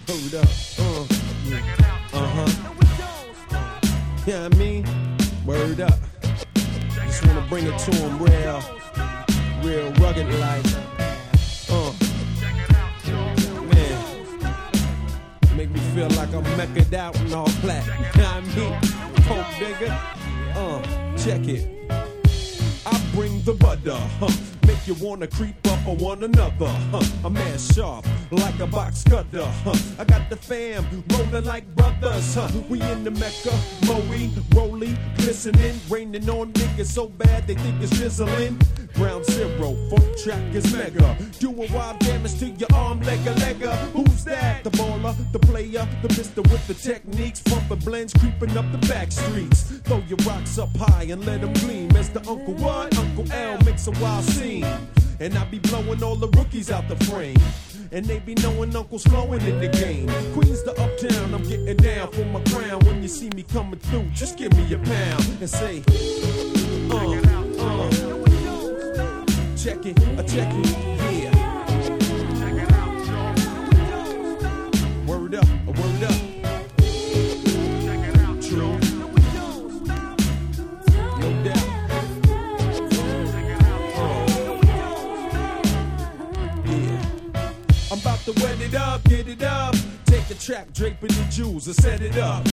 Hold up. Yeah, I mean, word up. Just wanna bring it to him real rugged like. Man, make me feel like I'm mecked out and all that. You know what I mean? Coke digger. Check it. I bring the butter, make you wanna creep up on one another, I'm man sharp like a box cutter, I got the fam rolling like brothers, we in the Mecca, Moe, Rolly, glistening, raining on niggas so bad they think it's drizzling. Ground zero, funk track is mega, doing wild damage to your arm, legger. Who's that? The baller, the player, the mister with the techniques, pumping blends, creeping up the back streets. Throw your rocks up high and let them gleam as the Uncle what? Uncle L makes a wild scene. And I be blowing all the rookies out the frame. And they be knowing Uncle's flowing in the game. Queens to uptown, I'm getting down for my crown. When you see me coming through, just give me a pound and say, check it, yeah. Word up, word up. True. No doubt. I'm about to wet it up, get it up. Take a track, draping the jewels and set it up.